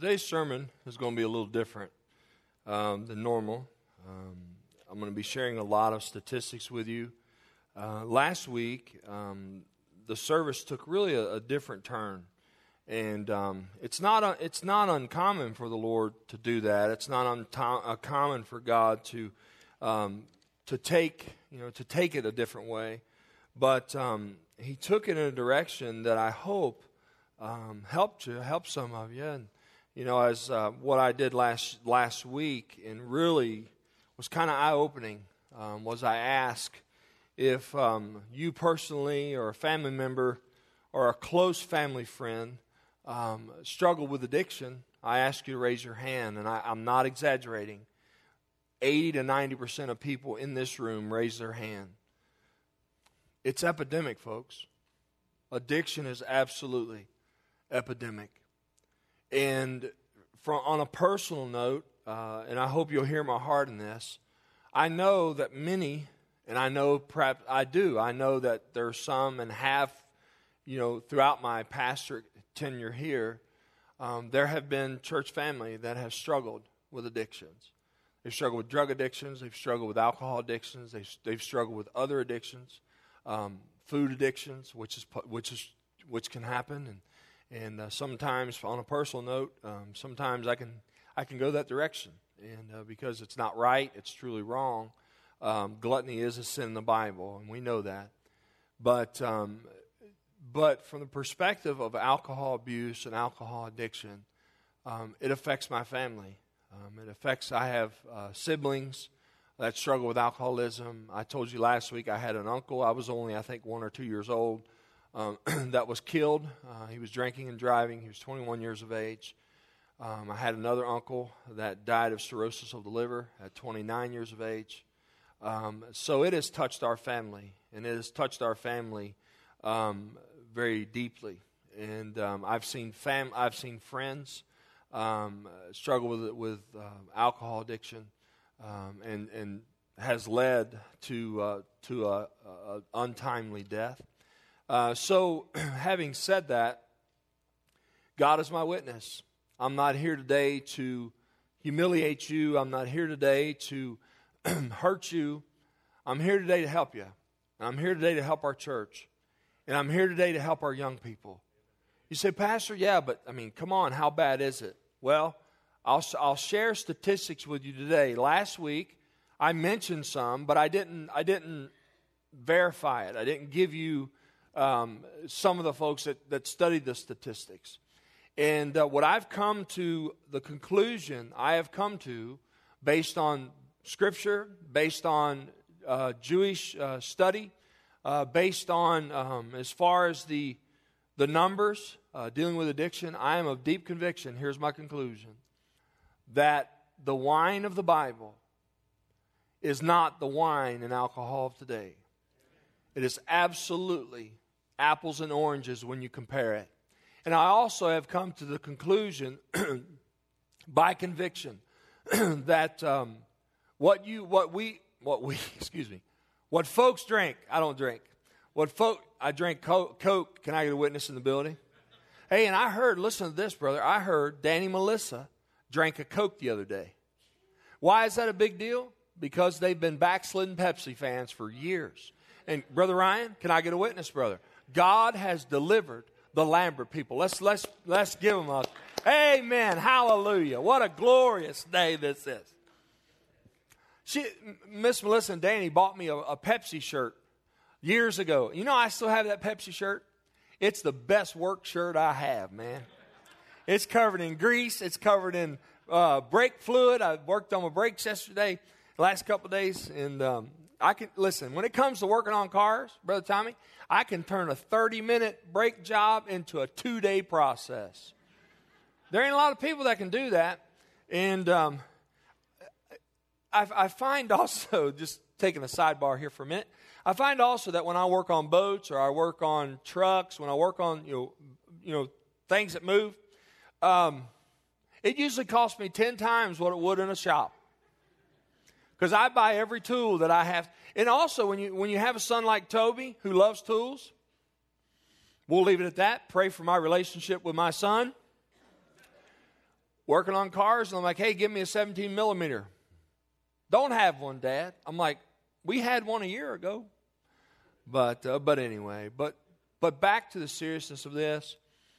Today's sermon is going to be a little different than normal. I'm going to be sharing a lot of statistics with you. Last week, the service took really a different turn, and it's not uncommon for the Lord to do that. It's not uncommon for God to take it a different way, but He took it in a direction that I hope helped some of you. And as what I did last week, and really was kind of eye-opening, was I asked if you personally or a family member or a close family friend struggle with addiction. I ask you to raise your hand, and I'm not exaggerating. 80 to 90% of people in this room raise their hand. It's epidemic, folks. Addiction is absolutely epidemic. And on a personal note, and I hope you'll hear my heart in this, I know that many, and I know perhaps I know that there are some and have, throughout my pastorate tenure here, there have been church family that have struggled with addictions. They've struggled with drug addictions. They've struggled with alcohol addictions. They've struggled with other addictions, food addictions, which can happen. And sometimes, on a personal note, sometimes I can go that direction, and because it's not right, it's truly wrong. Gluttony is a sin in the Bible, and we know that. But from the perspective of alcohol abuse and alcohol addiction, it affects my family. I have siblings that struggle with alcoholism. I told you last week I had an uncle. I was only, I think, 1 or 2 years old. That was killed. He was drinking and driving. He was 21 years of age. I had another uncle that died of cirrhosis of the liver at 29 years of age. So it has touched our family, and it has touched our family very deeply. And I've seen friends struggle with alcohol addiction, and has led to a untimely death. So, having said that, God is my witness. I'm not here today to humiliate you. I'm not here today to hurt you. I'm here today to help you. I'm here today to help our church. And I'm here today to help our young people. You say, Pastor, yeah, but, come on, how bad is it? Well, I'll share statistics with you today. Last week, I mentioned some, but I didn't verify it. I didn't give you some of the folks that studied the statistics. And what I've come to, the conclusion I have come to, based on Scripture, based on Jewish study, based on as far as the numbers dealing with addiction, I am of deep conviction, here's my conclusion, that the wine of the Bible is not the wine and alcohol of today. It is absolutely apples and oranges when you compare it. And I also have come to the conclusion by conviction that what folks drink, I don't drink. I drink Coke. Can I get a witness in the building? Hey, and I heard, listen to this, brother. I heard Danny Melissa drank a Coke the other day. Why is that a big deal? Because they've been backslidden Pepsi fans for years. And Brother Ryan, can I get a witness, brother? God has delivered the Lambert people. Let's give them a amen, hallelujah. What a glorious day this is. Miss Melissa and Danny bought me a Pepsi shirt years ago. I still have that Pepsi shirt. It's the best work shirt I have, man. It's covered in grease. It's covered in brake fluid. I worked on my brakes yesterday, last couple of days, and I can listen. When it comes to working on cars, Brother Tommy, I can turn a 30-minute brake job into a 2-day process. There ain't a lot of people that can do that, and I find also, just taking a sidebar here for a minute, I find also that when I work on boats or I work on trucks, when I work on things that move, it usually costs me 10 times what it would in a shop. Because I buy every tool that I have. And also, when you have a son like Toby who loves tools, we'll leave it at that. Pray for my relationship with my son. working on cars, and I'm like, hey, give me a 17 millimeter. Don't have one, Dad. I'm like, we had one a year ago. But anyway, but back to the seriousness of this.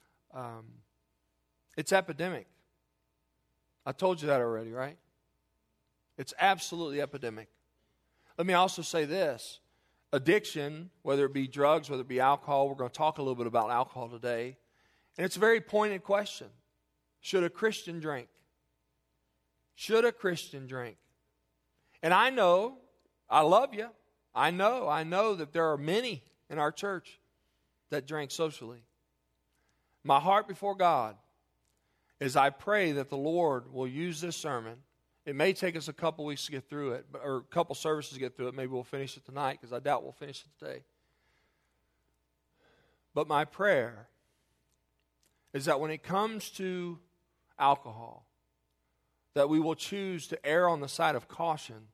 It's epidemic. I told you that already, right? It's absolutely epidemic. Let me also say this. Addiction, whether it be drugs, whether it be alcohol, we're going to talk a little bit about alcohol today. And it's a very pointed question. Should a Christian drink? Should a Christian drink? And I know, I love you. I know that there are many in our church that drink socially. My heart before God is I pray that the Lord will use this sermon. It may take us a couple weeks to get through it, or a couple services to get through it. Maybe we'll finish it tonight, because I doubt we'll finish it today. But my prayer is that when it comes to alcohol, that we will choose to err on the side of caution.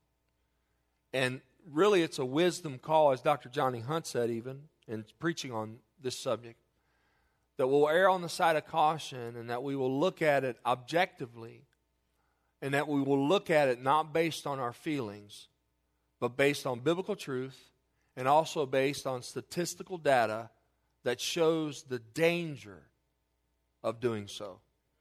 And really it's a wisdom call, as Dr. Johnny Hunt said even, in preaching on this subject, that we'll err on the side of caution, and that we will look at it objectively, and that we will look at it not based on our feelings, but based on biblical truth, and also based on statistical data that shows the danger of doing so.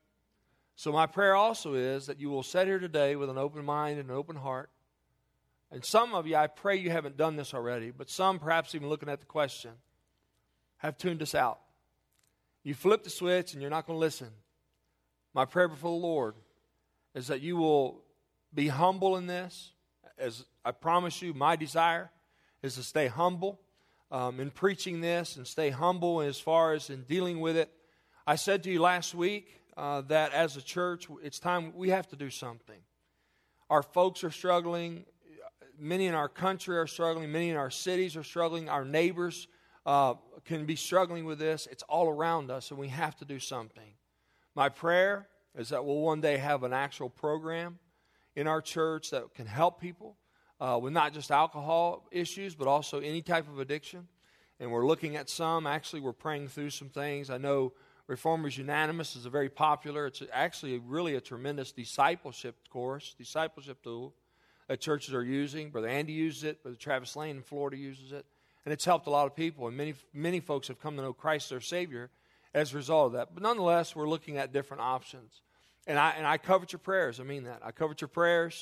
So my prayer also is that you will sit here today with an open mind and an open heart. And some of you, I pray you haven't done this already, but some, perhaps even looking at the question, have tuned us out. You flip the switch and you're not going to listen. My prayer before the Lord is that you will be humble in this. As I promise you, my desire is to stay humble in preaching this, and stay humble as far as in dealing with it. I said to you last week that as a church, it's time we have to do something. Our folks are struggling. Many in our country are struggling. Many in our cities are struggling. Our neighbors can be struggling with this. It's all around us, and we have to do something. My prayer is that we'll one day have an actual program in our church that can help people with not just alcohol issues, but also any type of addiction. And we're looking at some. Actually, we're praying through some things. I know Reformers Unanimous is a very popular. It's actually really a tremendous discipleship course, discipleship tool that churches are using. Brother Andy uses it. Brother Travis Lane in Florida uses it. And it's helped a lot of people. And many folks have come to know Christ their Savior as a result of that. But nonetheless, we're looking at different options. And I covet your prayers. I mean that. I covet your prayers.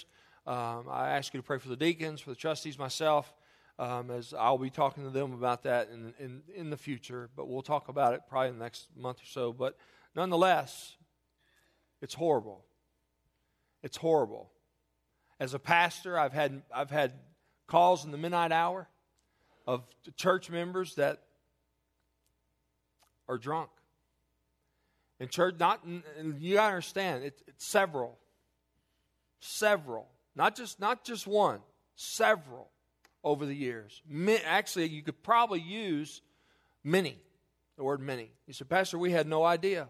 I ask you to pray for the deacons, for the trustees, myself, as I'll be talking to them about that in the future. But we'll talk about it probably in the next month or so. But nonetheless, it's horrible. It's horrible. As a pastor, I've had calls in the midnight hour of church members that are drunk. And church, and you gotta understand, it's several, not just one, several over the years. Actually, you could probably use many, the word many. You said, Pastor, we had no idea.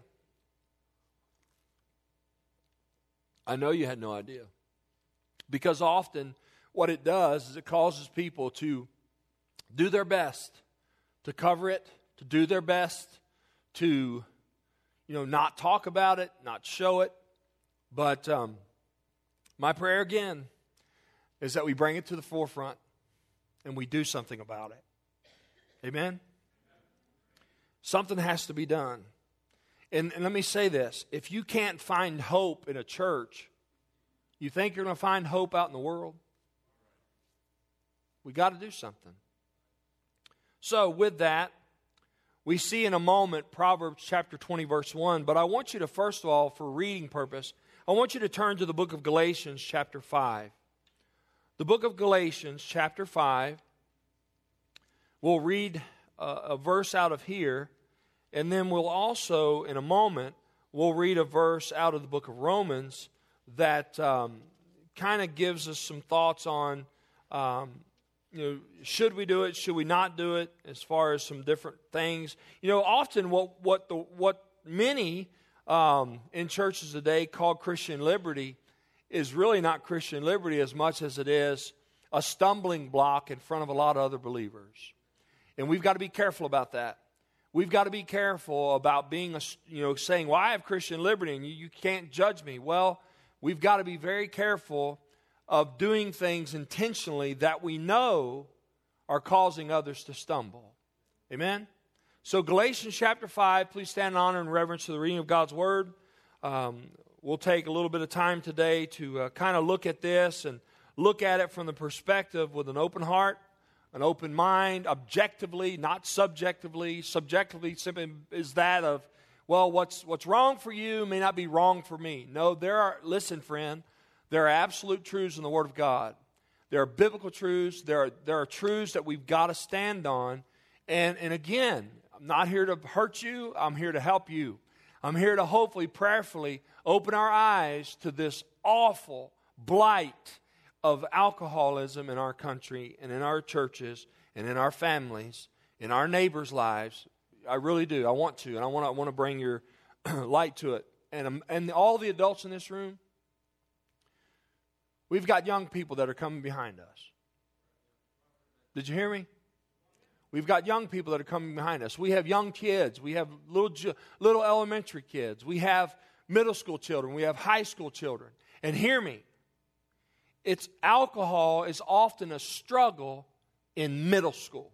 I know you had no idea. Because often what it does is it causes people to do their best to cover it, to do their best to, not talk about it, not show it. But my prayer again is that we bring it to the forefront and we do something about it. Amen? Something has to be done. And let me say this. If you can't find hope in a church, you think you're going to find hope out in the world? We got to do something. So with that, we see in a moment Proverbs chapter 20, verse 1. But I want you to, first of all, for reading purpose, I want you to turn to the book of Galatians chapter 5. The book of Galatians chapter 5. We'll read a verse out of here. And then we'll also, in a moment, we'll read a verse out of the book of Romans that kind of gives us some thoughts on, should we do it? Should we not do it? As far as some different things. Often what many in churches today call Christian liberty is really not Christian liberty as much as it is a stumbling block in front of a lot of other believers. And we've got to be careful about that. we've got to be careful about being, saying, well, I have Christian liberty and you can't judge me. Well, we've got to be very careful of doing things intentionally that we know are causing others to stumble. Amen? So Galatians chapter 5, please stand in honor and reverence to the reading of God's Word. We'll take a little bit of time today to kind of look at this and look at it from the perspective with an open heart, an open mind, objectively, not subjectively. Subjectively simply is that of, well, what's wrong for you may not be wrong for me. No, listen, friend, there are absolute truths in the Word of God. There are biblical truths. There are truths that we've got to stand on. And again, I'm not here to hurt you. I'm here to help you. I'm here to hopefully, prayerfully open our eyes to this awful blight of alcoholism in our country and in our churches and in our families, in our neighbors' lives. I really do. I want to, and I want to bring your light to it. And all the adults in this room, we've got young people that are coming behind us. Did you hear me? We've got young people that are coming behind us. We have young kids. We have little elementary kids. We have middle school children. We have high school children. And hear me, alcohol is often a struggle in middle school.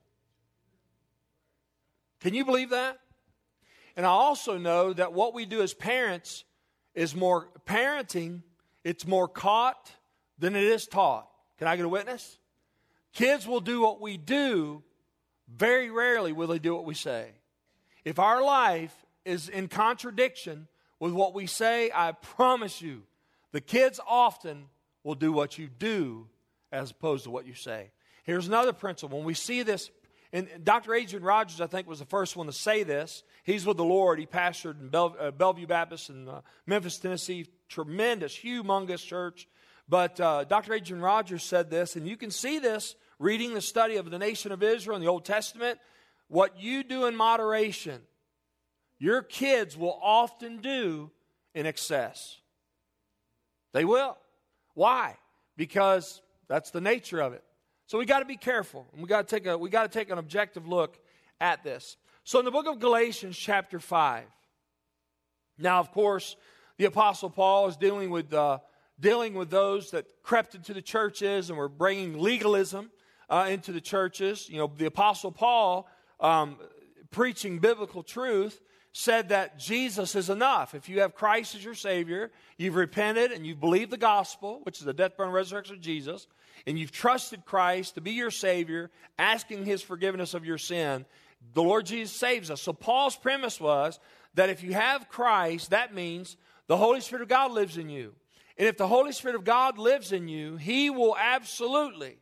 Can you believe that? And I also know that what we do as parents is more parenting. It's more caught than it is taught. Can I get a witness? Kids will do what we do. Very rarely will they do what we say. If our life is in contradiction with what we say, I promise you, the kids often will do what you do as opposed to what you say. Here's another principle. When we see this, and Dr. Adrian Rogers, I think, was the first one to say this. He's with the Lord. He pastored in Bellevue Baptist in Memphis, Tennessee. Tremendous, humongous church. But Dr. Adrian Rogers said this, and you can see this reading the study of the nation of Israel in the Old Testament. What you do in moderation, your kids will often do in excess. They will. Why? Because that's the nature of it. So we got to be careful, and we got to take an objective look at this. So in the book of Galatians, chapter 5. Now, of course, the Apostle Paul is dealing with those that crept into the churches and were bringing legalism into the churches. You know, the Apostle Paul, preaching biblical truth, said that Jesus is enough. If you have Christ as your Savior, you've repented and you've believed the gospel, which is the death, burial, and resurrection of Jesus, and you've trusted Christ to be your Savior, asking His forgiveness of your sin, the Lord Jesus saves us. So Paul's premise was that if you have Christ, that means the Holy Spirit of God lives in you. And if the Holy Spirit of God lives in you, He will absolutely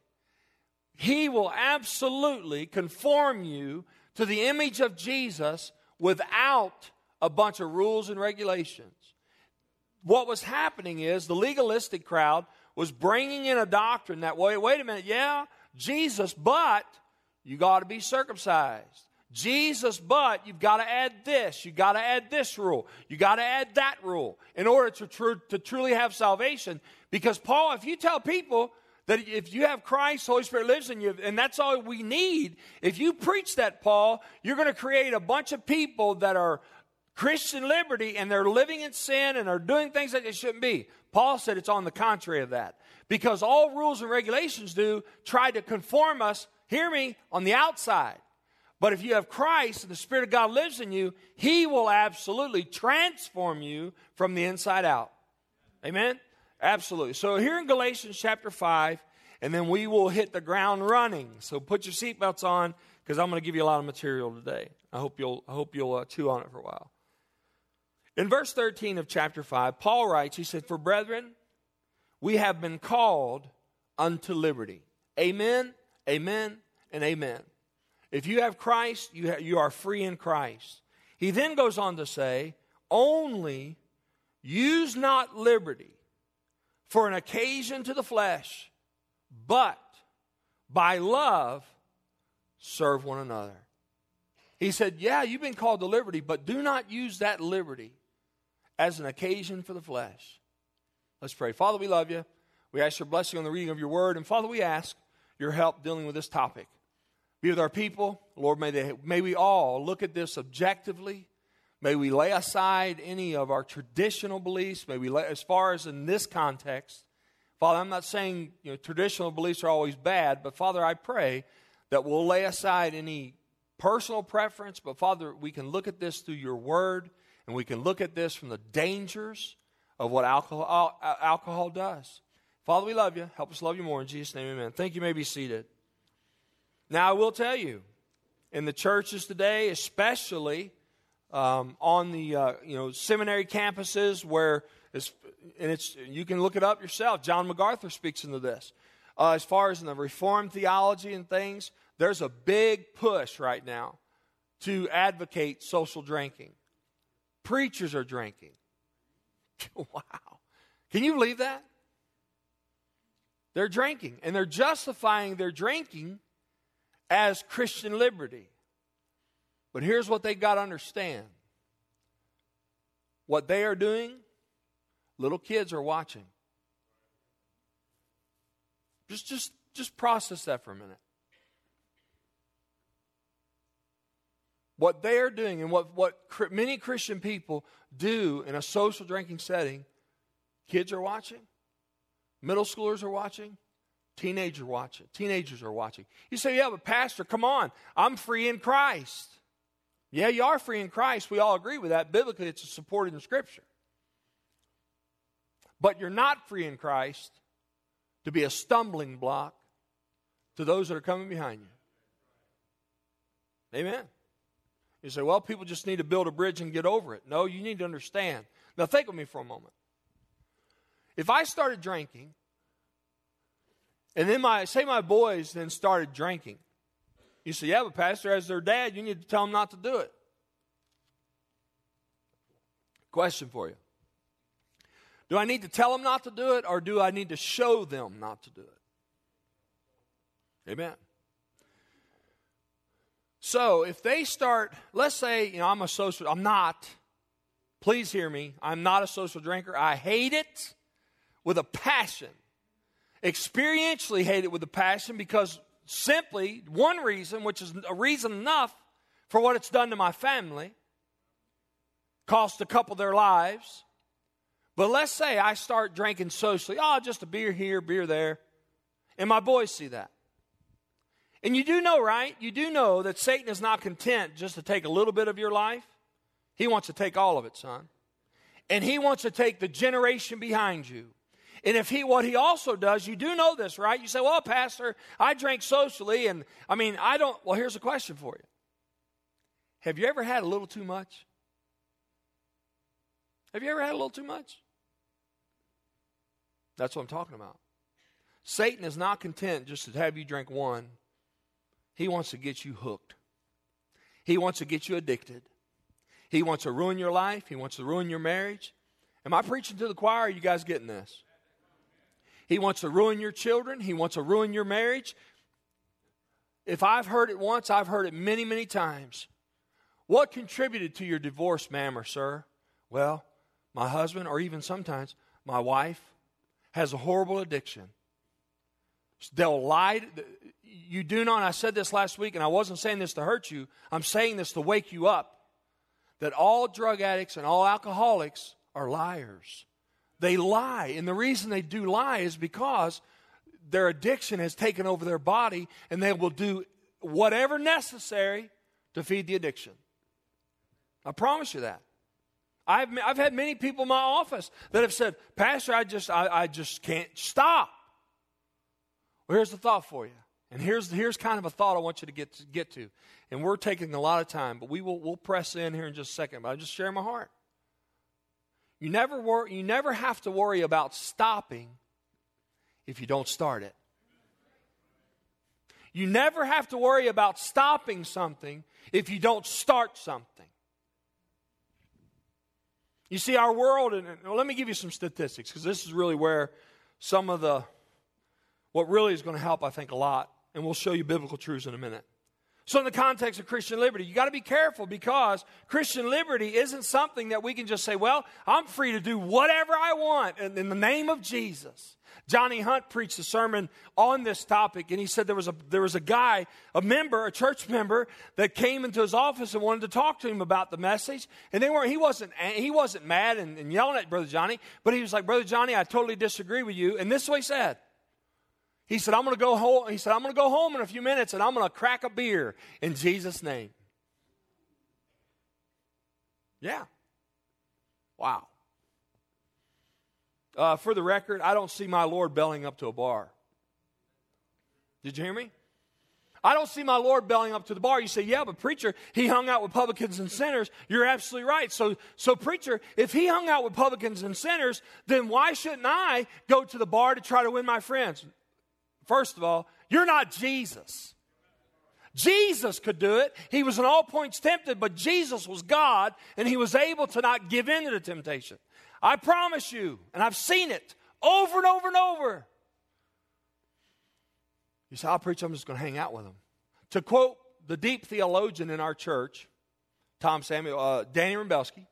conform you to the image of Jesus without a bunch of rules and regulations. What was happening is the legalistic crowd was bringing in a doctrine that, wait a minute, yeah, Jesus, but you got to be circumcised. Jesus, but you've got to add this. You've got to add this rule. You've got to add that rule in order to truly have salvation. Because, Paul, if you tell people that if you have Christ, the Holy Spirit lives in you, and that's all we need, if you preach that, Paul, you're going to create a bunch of people that are Christian liberty, and they're living in sin, and are doing things that they shouldn't be. Paul said it's on the contrary of that. Because all rules and regulations try to conform us, hear me, on the outside. But if you have Christ and the Spirit of God lives in you, He will absolutely transform you from the inside out. Amen? Absolutely. So here in Galatians chapter 5, and then we will hit the ground running. So put your seatbelts on, because I'm going to give you a lot of material today. I hope you'll chew on it for a while. In verse 13 of chapter 5, Paul writes, he said, "For brethren, we have been called unto liberty." Amen, amen, and amen. If you have Christ, you are free in Christ. He then goes on to say, "Only use not liberty for an occasion to the flesh, but by love serve one another." He said, yeah, you've been called to liberty, but do not use that liberty as an occasion for the flesh. Let's pray. Father, we love you. We ask your blessing on the reading of your word. And Father, we ask your help dealing with this topic. be with our people. Lord, may we all look at this objectively. May we lay aside any of our traditional beliefs. May we as far as in this context, Father, I'm not saying traditional beliefs are always bad, but Father, I pray that we'll lay aside any personal preference, but Father, we can look at this through your word, and we can look at this from the dangers of what alcohol does. Father, we love you. Help us love you more. In Jesus' name, amen. Thank you. You may be seated. Now, I will tell you, in the churches today, especially on the seminary campuses where you can look it up yourself. John MacArthur speaks into this. As far as in the Reformed theology and things, there's a big push right now to advocate social drinking. Preachers are drinking. Wow. Can you believe that? They're drinking, and they're justifying their drinking as Christian liberty. But here's what they got to understand. What they are doing, little kids are watching. Just process that for a minute. What they are doing and what many Christian people do in a social drinking setting, kids are watching, middle schoolers are watching, teenagers are watching. You say, yeah, but Pastor, come on, I'm free in Christ. Yeah, you are free in Christ. We all agree with that. Biblically, it's supported in Scripture. But you're not free in Christ to be a stumbling block to those that are coming behind you. Amen. You say, well, people just need to build a bridge and get over it. No, you need to understand. Now, think with me for a moment. If I started drinking, and then my boys then started drinking, you say, yeah, but Pastor, as their dad, you need to tell them not to do it. Question for you. Do I need to tell them not to do it, or do I need to show them not to do it? Amen. So if they start, let's say, I'm not, please hear me, I'm not a social drinker. I hate it with a passion. Experientially hate it with a passion because simply one reason, which is a reason enough for what it's done to my family, cost a couple their lives. But let's say I start drinking socially, just a beer here, beer there, and my boys see that. And you do know, right? You do know that Satan is not content just to take a little bit of your life. He wants to take all of it, son. And he wants to take the generation behind you. And what he also does, you do know this, right? You say, well, Pastor, I drank socially, and I don't. Well, here's a question for you. Have you ever had a little too much? Have you ever had a little too much? That's what I'm talking about. Satan is not content just to have you drink one. He wants to get you hooked. He wants to get you addicted. He wants to ruin your life. He wants to ruin your marriage. Am I preaching to the choir? Or are you guys getting this? He wants to ruin your children. He wants to ruin your marriage. If I've heard it once, I've heard it many, many times. What contributed to your divorce, ma'am or sir? Well, my husband, or even sometimes my wife, has a horrible addiction. They'll lie. You do not, and I said this last week, and I wasn't saying this to hurt you. I'm saying this to wake you up. That all drug addicts and all alcoholics are liars. They lie. And the reason they do lie is because their addiction has taken over their body, and they will do whatever necessary to feed the addiction. I promise you that. I've had many people in my office that have said, Pastor, I just can't stop. Well, here's the thought for you. And here's kind of a thought I want you to get to. And we're taking a lot of time, but we'll press in here in just a second. But I just share my heart. You never have to worry about stopping if you don't start it. You never have to worry about stopping something if you don't start something. You see, our world, and let me give you some statistics, because this is really where some of what really is going to help, I think, a lot. And we'll show you biblical truths in a minute. So in the context of Christian liberty, you got to be careful, because Christian liberty isn't something that we can just say, well, I'm free to do whatever I want in the name of Jesus. Johnny Hunt preached a sermon on this topic, and he said there was a guy, a church member, that came into his office and wanted to talk to him about the message. And he wasn't mad and yelling at Brother Johnny, but he was like, Brother Johnny, I totally disagree with you. And this is what he said. He said, I'm going to go home. He said, I'm going to go home in a few minutes, and I'm going to crack a beer in Jesus' name. Yeah. Wow. For the record, I don't see my Lord belling up to a bar. Did you hear me? I don't see my Lord belling up to the bar. You say, yeah, but preacher, he hung out with publicans and sinners. You're absolutely right. So preacher, if he hung out with publicans and sinners, then why shouldn't I go to the bar to try to win my friends? First of all, you're not Jesus. Jesus could do it. He was in all points tempted, but Jesus was God, and he was able to not give in to the temptation. I promise you, and I've seen it over and over and over. You say, I'll preach, I'm just going to hang out with them. To quote the deep theologian in our church, Danny Rembelski.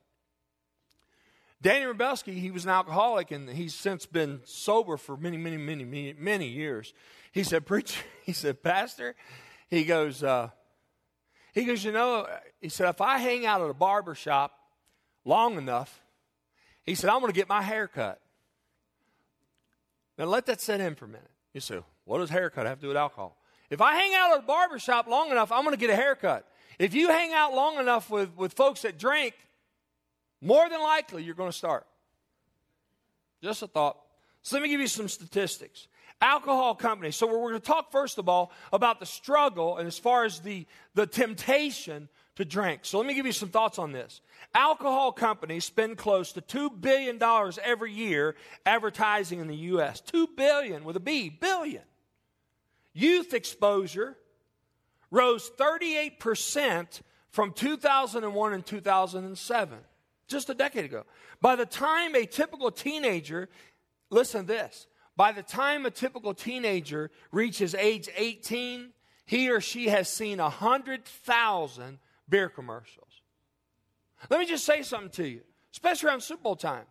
Danny Rembelski, he was an alcoholic, and he's since been sober for many years. He said, preacher, he said, pastor, he goes, you know, he said, if I hang out at a barber shop long enough, he said, I'm going to get my hair cut. Now let that set in for a minute. You say, what does haircut have to do with alcohol? If I hang out at a barber shop long enough, I'm going to get a haircut. If you hang out long enough with folks that drink, more than likely you're going to start. Just a thought. So let me give you some statistics. Alcohol companies. So we're going to talk first of all about the struggle and as far as the temptation to drink. So let me give you some thoughts on this. Alcohol companies spend close to $2 billion every year advertising in the U.S. $2 billion with a B, billion. Youth exposure rose 38% from 2001 and 2007, just a decade ago. By the time a typical teenager, listen to this, by the time a typical teenager reaches age 18, he or she has seen 100,000 beer commercials. Let me just say something to you, especially around Super Bowl time.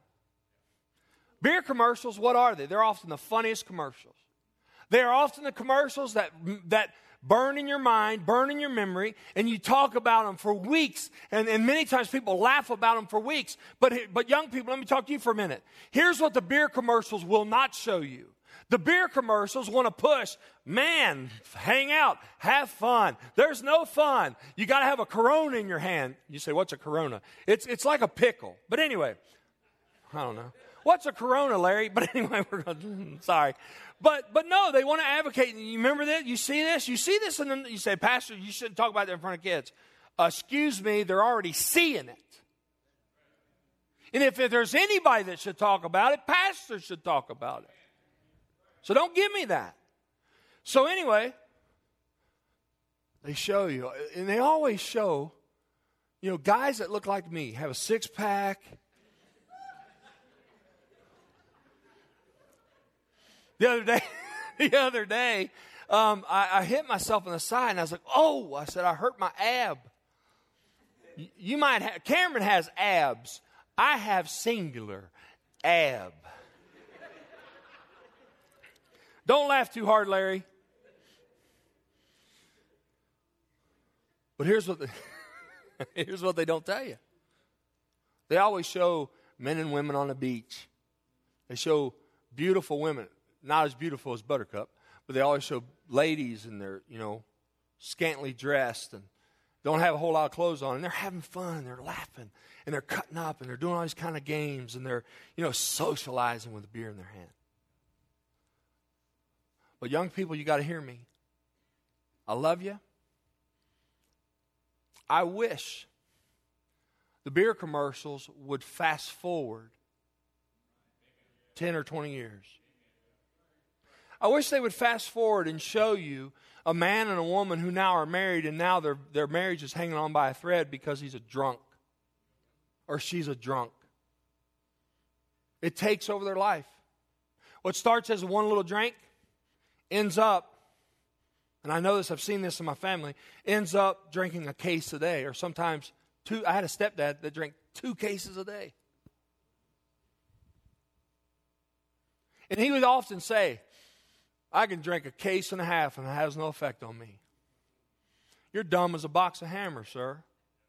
Beer commercials, what are they? They're often the funniest commercials. They are often the commercials that burn in your mind, burn in your memory, and you talk about them for weeks. And many times people laugh about them for weeks. But young people, let me talk to you for a minute. Here's what the beer commercials will not show you. The beer commercials want to push, man, hang out, have fun. There's no fun. You got to have a Corona in your hand. You say, what's a Corona? It's like a pickle. But anyway, I don't know. What's a Corona, Larry? But anyway, sorry. But no, they want to advocate. You remember that? You see this? You see this, and then you say, Pastor, you shouldn't talk about that in front of kids. Excuse me, they're already seeing it. And if there's anybody that should talk about it, pastors should talk about it. So don't give me that. So anyway, they show you, and they always show, guys that look like me, have a six-pack. The other day, I hit myself on the side, and I was like, oh, I said, I hurt my ab. You might have, Cameron has abs. I have singular ab. Don't laugh too hard, Larry. But here's what they don't tell you. They always show men and women on the beach. They show beautiful women, not as beautiful as Buttercup, but they always show ladies and they're, scantily dressed and don't have a whole lot of clothes on, and they're having fun, they're laughing, and they're cutting up, and they're doing all these kind of games, and they're, socializing with a beer in their hand. But young people, you got to hear me. I love you. I wish the beer commercials would fast forward 10 or 20 years. I wish they would fast forward and show you a man and a woman who now are married, and now their marriage is hanging on by a thread because he's a drunk or she's a drunk. It takes over their life. What starts as one little drink ends up and I know this, I've seen this in my family, ends up drinking a case a day, or sometimes two. I had a stepdad that drank 2 cases a day. And he would often say, I can drink a case and a half and it has no effect on me. You're dumb as a box of hammers, sir.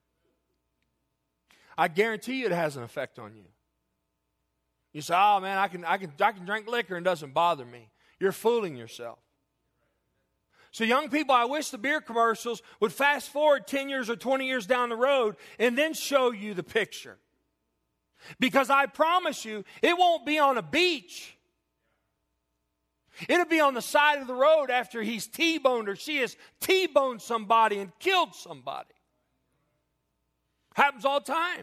I guarantee you it has an effect on you. You say, oh man, I can drink liquor and it doesn't bother me. You're fooling yourself. So young people, I wish the beer commercials would fast forward 10 years or 20 years down the road and then show you the picture. Because I promise you, it won't be on a beach. It'll be on the side of the road after he's T-boned or she has T-boned somebody and killed somebody. Happens all the time.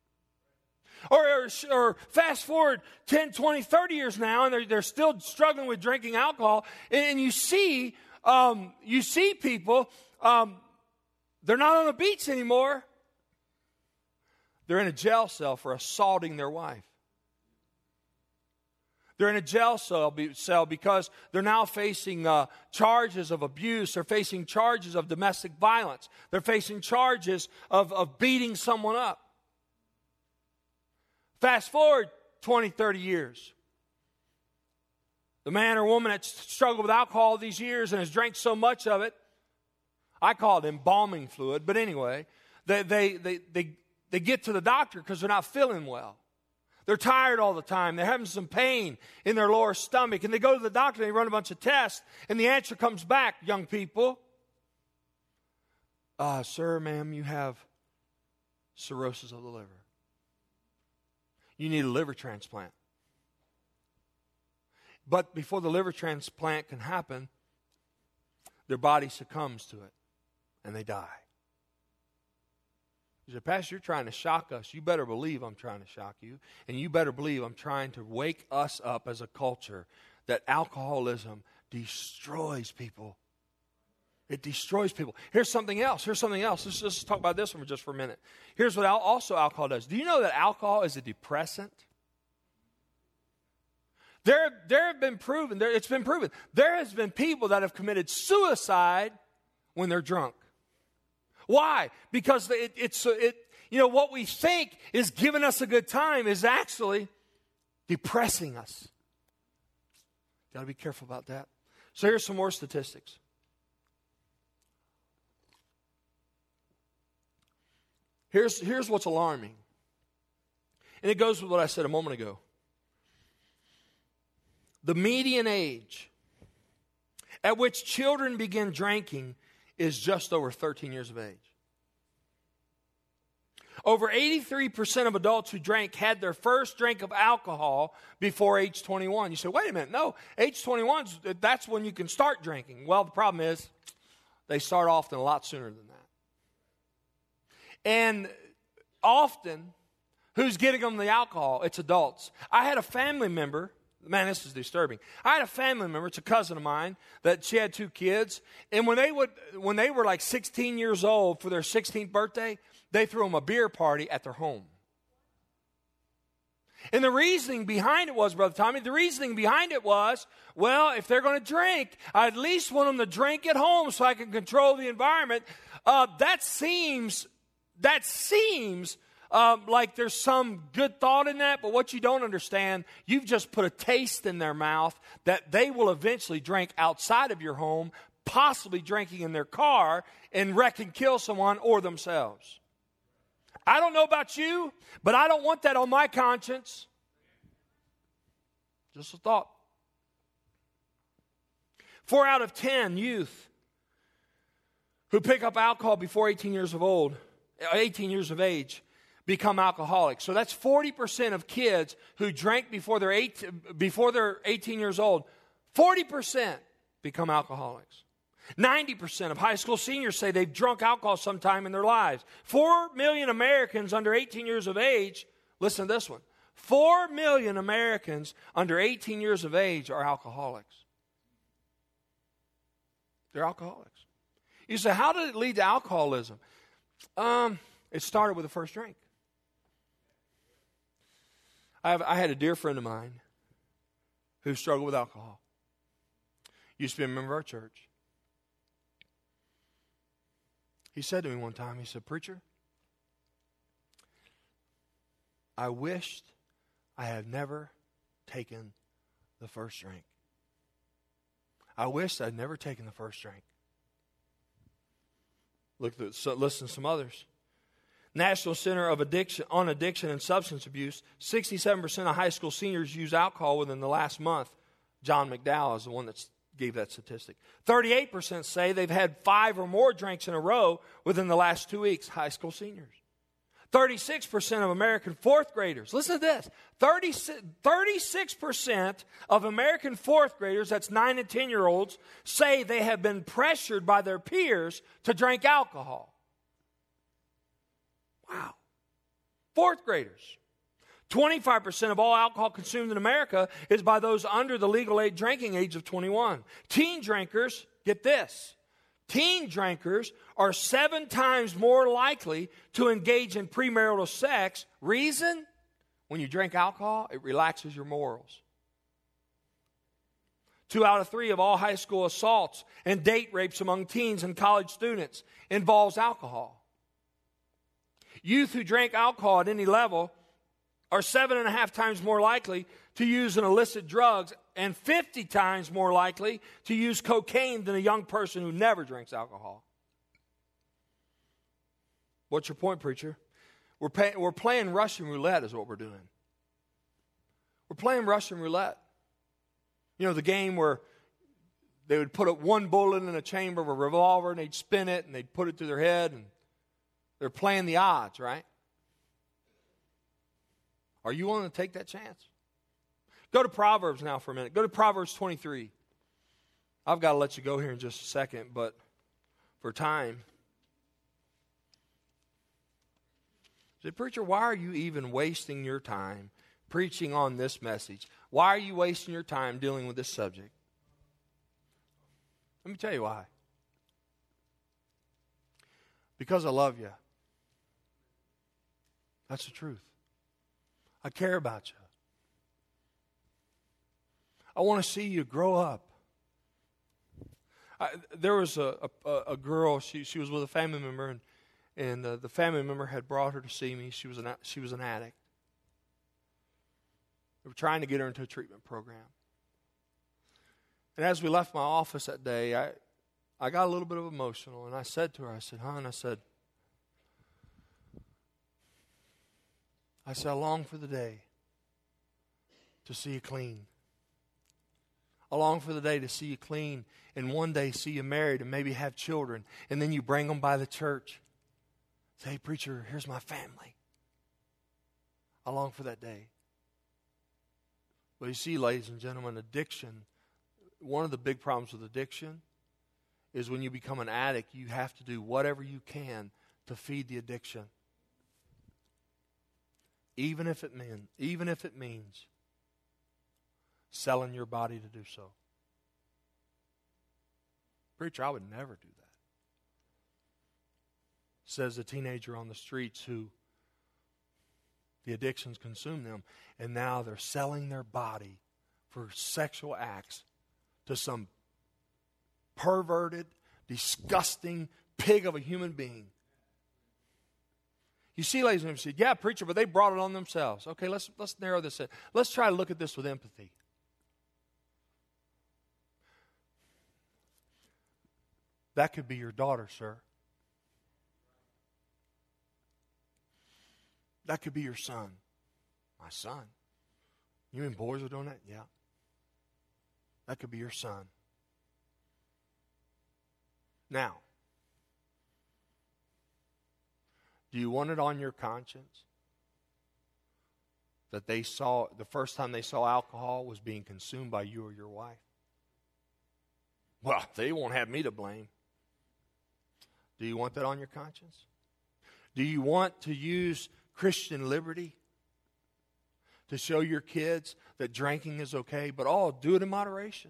Or fast forward 10, 20, 30 years now, and they're still struggling with drinking alcohol, and you see people, they're not on the beach anymore. They're in a jail cell for assaulting their wife. They're in a jail cell because they're now facing charges of abuse. They're facing charges of domestic violence. They're facing charges of beating someone up. Fast forward 20, 30 years. The man or woman that's struggled with alcohol these years and has drank so much of it, I call it embalming fluid, but anyway, they get to the doctor because they're not feeling well. They're tired all the time. They're having some pain in their lower stomach. And they go to the doctor and they run a bunch of tests. And the answer comes back, young people. Sir, ma'am, you have cirrhosis of the liver. You need a liver transplant. But before the liver transplant can happen, their body succumbs to it. And they die. You say, Pastor, you're trying to shock us. You better believe I'm trying to shock you. And you better believe I'm trying to wake us up as a culture that alcoholism destroys people. It destroys people. Here's something else. Let's just talk about this one just for a minute. Here's what also alcohol does. Do you know that alcohol is a depressant? There have been proven, it's been proven. There has been people that have committed suicide when they're drunk. Why? Because what we think is giving us a good time is actually depressing us. Got to be careful about that. So here's some more statistics. Here's what's alarming. And it goes with what I said a moment ago. The median age at which children begin drinking is just over 13 years of age. Over 83% of adults who drank had their first drink of alcohol before age 21. You say, wait a minute, no, age 21, that's when you can start drinking. Well, the problem is they start often a lot sooner than that. And often, who's getting them the alcohol? It's adults. I had a family member. Man, this is disturbing. I had a family member, it's a cousin of mine, that she had 2 kids. And when they were like 16 years old for their 16th birthday, they threw them a beer party at their home. And the reasoning behind it was, Brother Tommy, well, if they're going to drink, I at least want them to drink at home so I can control the environment. That seems like there's some good thought in that, but what you don't understand, you've just put a taste in their mouth that they will eventually drink outside of your home, possibly drinking in their car, and wreck and kill someone or themselves. I don't know about you, but I don't want that on my conscience. Just a thought. 4 out of 10 youth who pick up alcohol before 18 years of age become alcoholics. So that's 40% of kids who drank before they're 18 years old. 40% become alcoholics. 90% of high school seniors say they've drunk alcohol sometime in their lives. 4 million Americans under 18 years of age, listen to this one, 4 million Americans under 18 years of age are alcoholics. They're alcoholics. You say, how did it lead to alcoholism? It started with the first drink. I had a dear friend of mine who struggled with alcohol. Used to be a member of our church. He said to me one time, he said, "Preacher, I wished I had never taken the first drink. I wished I'd never taken the first drink." Listen to some others. National Center of on Addiction and Substance Abuse, 67% of high school seniors use alcohol within the last month. John McDowell is the one that gave that statistic. 38% say they've had 5 or more drinks in a row within the last 2 weeks, high school seniors. 36% of American fourth graders, listen to this, 36% of American fourth graders, that's 9 and 10-year-olds, say they have been pressured by their peers to drink alcohol. Wow. Fourth graders. 25% of all alcohol consumed in America is by those under the legal age drinking age of 21. Teen drinkers, get this, teen drinkers are 7 times more likely to engage in premarital sex. Reason? When you drink alcohol, it relaxes your morals. 2 out of 3 of all high school assaults and date rapes among teens and college students involves alcohol. Youth who drink alcohol at any level are 7.5 times more likely to use an illicit drugs and 50 times more likely to use cocaine than a young person who never drinks alcohol. What's your point, preacher? We're playing Russian roulette is what we're doing. We're playing Russian roulette. You know, the game where they would put one bullet in a chamber of a revolver and they'd spin it and they'd put it through their head and they're playing the odds, right? Are you willing to take that chance? Go to Proverbs now for a minute. Go to Proverbs 23. I've got to let you go here in just a second, but for time. Say, preacher, why are you even wasting your time preaching on this message? Why are you wasting your time dealing with this subject? Let me tell you why. Because I love you. That's the truth. I care about you. I want to see you grow up. There was a girl, she was with a family member, and the family member had brought her to see me. She was an addict. We were trying to get her into a treatment program. And as we left my office that day, I got a little bit of emotional, and I said to her, I said, "Hon," I said, "I long for the day to see you clean. I long for the day to see you clean and one day see you married and maybe have children. And then you bring them by the church. Say, hey, preacher, here's my family. I long for that day." Well, you see, ladies and gentlemen, addiction, one of the big problems with addiction is when you become an addict, you have to do whatever you can to feed the addiction. Even if it means selling your body to do so. Preacher, I would never do that. Says a teenager on the streets who the addictions consume them, and now they're selling their body for sexual acts to some perverted, disgusting pig of a human being. You see, ladies and gentlemen, yeah, preacher, but they brought it on themselves. Okay, let's narrow this in. Let's try to look at this with empathy. That could be your daughter, sir. That could be your son. My son? You mean boys are doing that? Yeah. That could be your son. Now, do you want it on your conscience that they saw, the first time they saw alcohol was being consumed by you or your wife? Well, they won't have me to blame. Do you want that on your conscience? Do you want to use Christian liberty to show your kids that drinking is okay, but do it in moderation?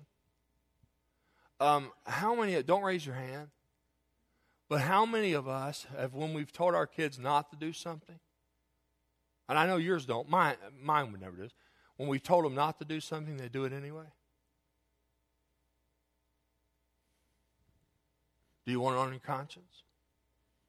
How many, don't raise your hand, but how many of us have, when we've told our kids not to do something, and I know yours don't, mine would never do this, when we've told them not to do something, they do it anyway? Do you want it on your conscience?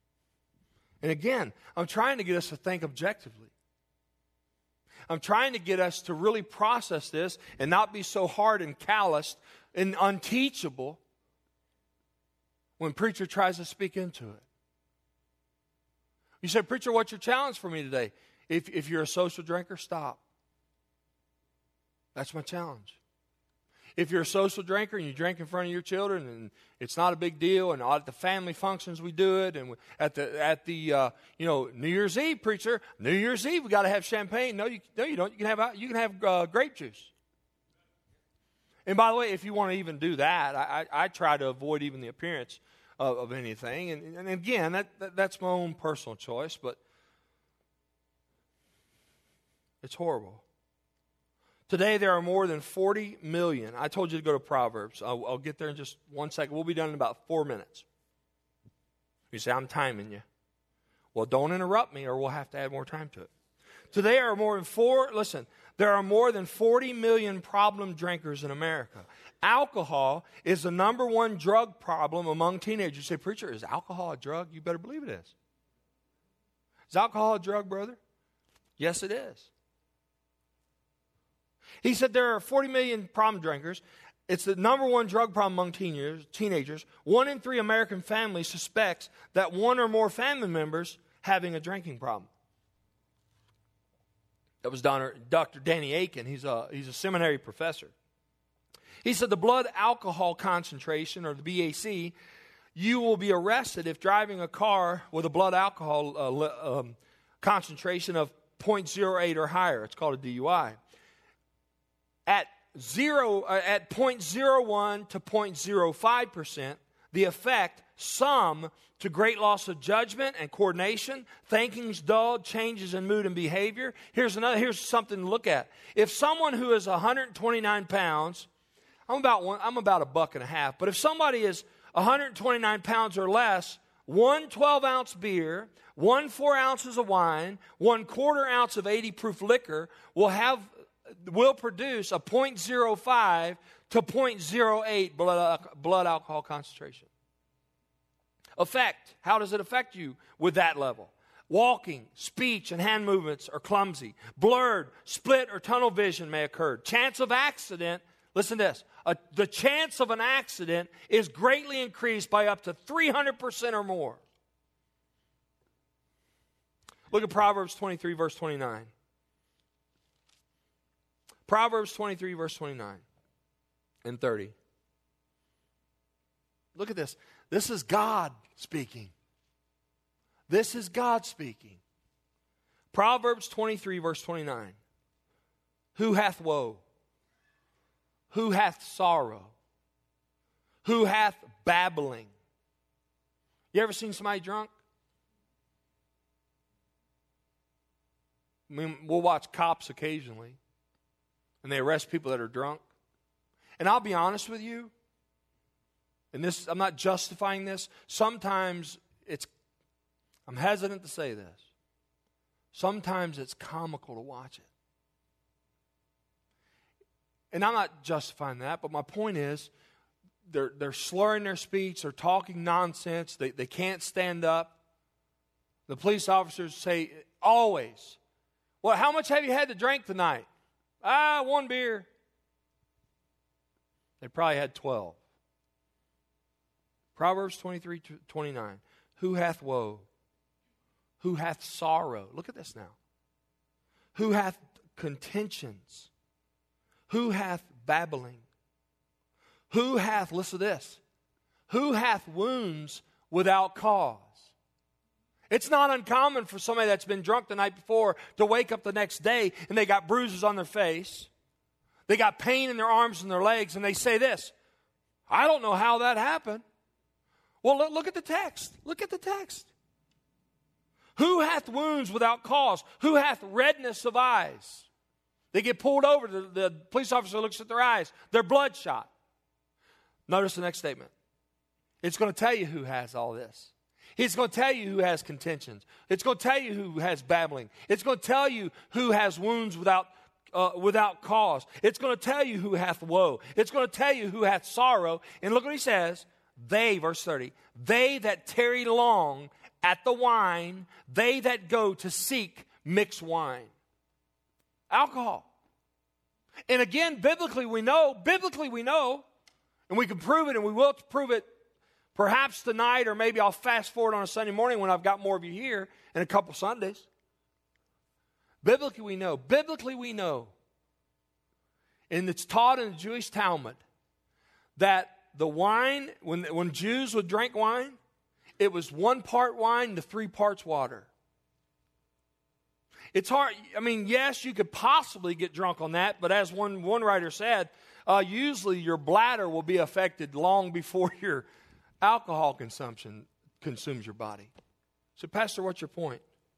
And again, I'm trying to get us to think objectively. I'm trying to get us to really process this and not be so hard and calloused and unteachable when preacher tries to speak into it. You say, preacher, what's your challenge for me today? If you're a social drinker, stop. That's my challenge. If you're a social drinker and you drink in front of your children and it's not a big deal, and at the family functions we do it, and at the New Year's Eve, preacher, New Year's Eve we got to have champagne. No, you don't. You can have grape juice. And by the way, if you want to even do that, I try to avoid even the appearance of anything. And again, that's my own personal choice, but it's horrible. Today there are more than 40 million. I told you to go to Proverbs. I'll get there in just 1 second. We'll be done in about 4 minutes. You say, I'm timing you. Well, don't interrupt me or we'll have to add more time to it. Today there are more than 40 million problem drinkers in America. Alcohol is the number one drug problem among teenagers. You say, preacher, is alcohol a drug? You better believe it is. Is alcohol a drug, brother? Yes, it is. He said there are 40 million problem drinkers. It's the number one drug problem among teenagers. 1 in 3 American families suspects that one or more family members having a drinking problem. That was Dr. Danny Akin. He's a seminary professor. He said the blood alcohol concentration, or the BAC, you will be arrested if driving a car with a blood alcohol concentration of 0.08 or higher. It's called a DUI. At 0.01 to 0.05%, the effect, some to great loss of judgment and coordination, thinking's dulled, changes in mood and behavior. Here's something to look at. If someone who is 129 pounds, I'm about $1.50, but if somebody is 129 pounds or less, 1 12-ounce beer, 1 4 ounces of wine, 1/4 ounce of 80 proof liquor will produce a 0.05 to 0.08 blood alcohol concentration. Effect. How does it affect you with that level? Walking, speech, and hand movements are clumsy. Blurred, split, or tunnel vision may occur. Chance of accident, listen to this, the chance of an accident is greatly increased by up to 300% or more. Look at Proverbs 23, verse 29. Proverbs 23, verse 29 and 30. Look at this. This is God speaking. This is God speaking. Proverbs 23, verse 29. Who hath woe? Who hath sorrow? Who hath babbling? You ever seen somebody drunk? I mean, we'll watch Cops occasionally, and they arrest people that are drunk. And I'll be honest with you, and this, I'm not justifying this. Sometimes I'm hesitant to say this. Sometimes it's comical to watch it. And I'm not justifying that, but my point is, they're slurring their speech, they're talking nonsense, they can't stand up. The police officers say, always, well, how much have you had to drink tonight? 1 beer. They probably had 12. Proverbs 23, 29. Who hath woe? Who hath sorrow? Look at this now. Who hath contentions? Who hath babbling? Who hath, listen to this, who hath wounds without cause? It's not uncommon for somebody that's been drunk the night before to wake up the next day and they got bruises on their face. They got pain in their arms and their legs, and they say this, I don't know how that happened. Well, look at the text. Look at the text. Who hath wounds without cause? Who hath redness of eyes? They get pulled over. The police officer looks at their eyes. They're bloodshot. Notice the next statement. It's going to tell you who has all this. It's going to tell you who has contentions. It's going to tell you who has babbling. It's going to tell you who has wounds without cause. It's going to tell you who hath woe. It's going to tell you who hath sorrow. And look what he says. They, verse 30, they that tarry long at the wine, they that go to seek mixed wine. Alcohol. And again, biblically we know, and we can prove it, and we will prove it perhaps tonight, or maybe I'll fast forward on a Sunday morning when I've got more of you here in a couple Sundays. Biblically we know, and it's taught in the Jewish Talmud, that the wine, when Jews would drink wine, it was 1 part wine to 3 parts water. It's hard. I mean, yes, you could possibly get drunk on that, but as one writer said, usually your bladder will be affected long before your alcohol consumption consumes your body. So, Pastor, what's your point?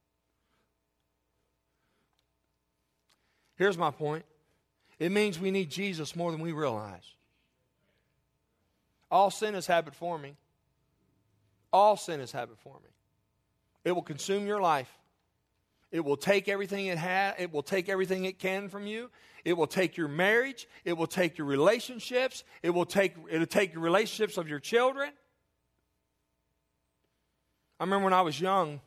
Here's my point. It means we need Jesus more than we realize. All sin is habit forming. All sin is habit forming. It will consume your life. It will take everything it has. It will take everything it can from you. It will take your marriage. It will take your relationships. It'll take your relationships of your children. I remember when I was young,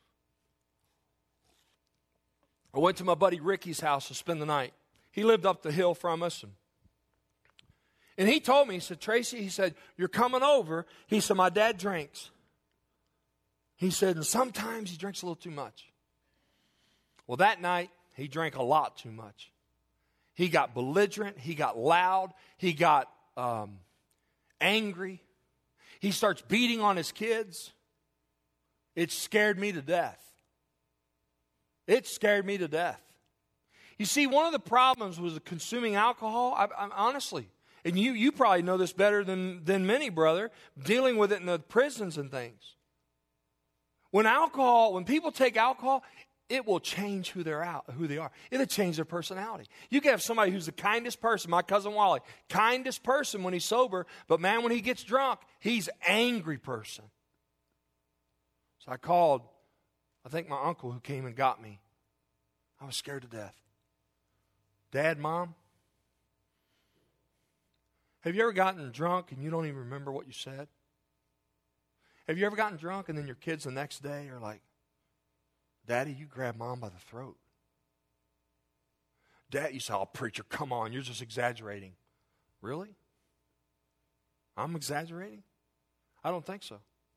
I went to my buddy Ricky's house to spend the night. He lived up the hill from us. And he told me, he said, Tracy, he said, you're coming over. He said, my dad drinks. He said, and sometimes he drinks a little too much. Well, that night, he drank a lot too much. He got belligerent. He got loud. He got angry. He starts beating on his kids. It scared me to death. It scared me to death. You see, one of the problems was consuming alcohol. I'm honestly, and you probably know this better than many, brother, dealing with it in the prisons and things. When people take alcohol, it will change who they are. It'll change their personality. You can have somebody who's the kindest person, my cousin Wally, kindest person when he's sober, but man, when he gets drunk, he's an angry person. So I called, I think my uncle who came and got me. I was scared to death. Dad, Mom, have you ever gotten drunk and you don't even remember what you said? Have you ever gotten drunk and then your kids the next day are like, Daddy, you grabbed Mom by the throat. Dad, you say, oh, preacher, come on, you're just exaggerating. Really? I'm exaggerating? I don't think so.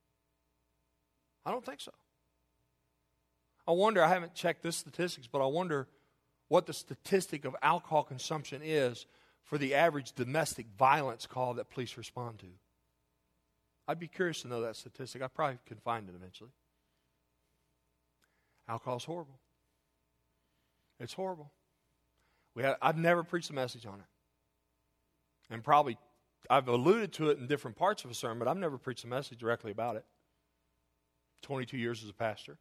I don't think so. I wonder, I haven't checked the statistics, but I wonder what the statistic of alcohol consumption is for the average domestic violence call that police respond to. I'd be curious to know that statistic. I probably can find it eventually. Alcohol is horrible. It's horrible. I've never preached a message on it. And probably I've alluded to it in different parts of a sermon, but I've never preached a message directly about it. 22 years as a pastor.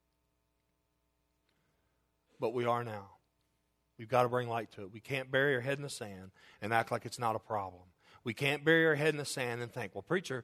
But we are now. We've got to bring light to it. We can't bury our head in the sand and act like it's not a problem. We can't bury our head in the sand and think, well, preacher,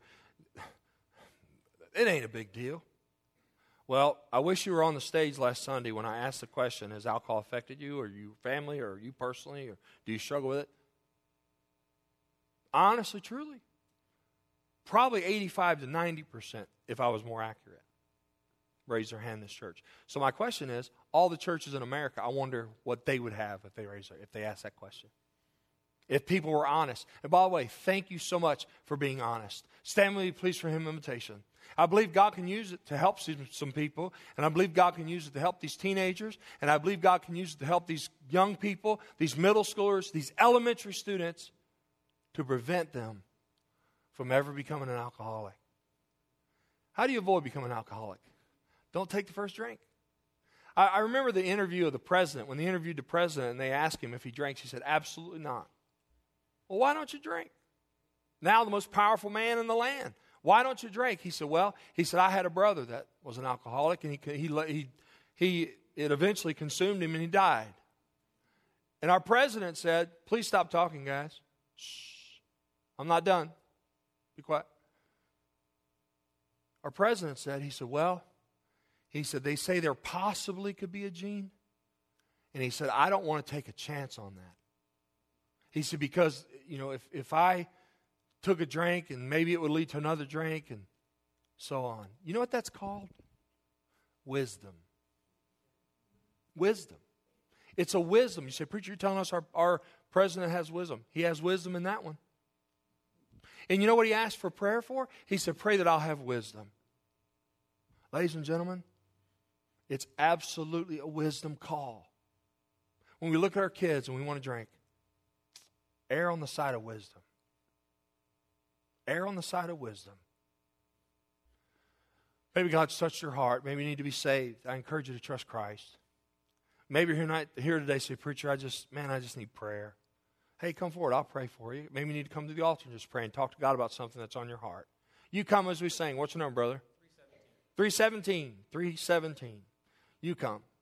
it ain't a big deal. Well, I wish you were on the stage last Sunday when I asked the question, has alcohol affected you or your family or you personally, or do you struggle with it? Honestly, truly, probably 85 to 90%, if I was more accurate, raise their hand in this church. So my question is, all the churches in America, I wonder what they would have if they asked that question. If people were honest. And by the way, thank you so much for being honest. Stand with me, please, for hymn invitation. I believe God can use it to help some people, and I believe God can use it to help these teenagers, and I believe God can use it to help these young people, these middle schoolers, these elementary students, to prevent them from ever becoming an alcoholic. How do you avoid becoming an alcoholic? Don't take the first drink. I remember the interview of the president. When they interviewed the president and they asked him if he drank, he said, absolutely not. Well, why don't you drink? Now the most powerful man in the land. Why don't you drink? He said, I had a brother that was an alcoholic, and it eventually consumed him, and he died. And our president said, please stop talking, guys. Shh. I'm not done. Be quiet. Our president said, they say there possibly could be a gene. And he said, I don't want to take a chance on that. He said, because, if I took a drink and maybe it would lead to another drink and so on. You know what that's called? wisdom. Wisdom. It's a wisdom. You say, preacher, you're telling us our president has wisdom. He has wisdom in that one. And you know what he asked for prayer for? He said, pray that I'll have wisdom. Ladies and gentlemen, it's absolutely a wisdom call. When we look at our kids and we want to drink, err on the side of wisdom. Err on the side of wisdom. Maybe God's touched your heart. Maybe you need to be saved. I encourage you to trust Christ. Maybe you're here today, say, preacher, I just need prayer. Hey, come forward. I'll pray for you. Maybe you need to come to the altar and just pray and talk to God about something that's on your heart. You come as we sing. What's your number, brother? 317. 317. You come.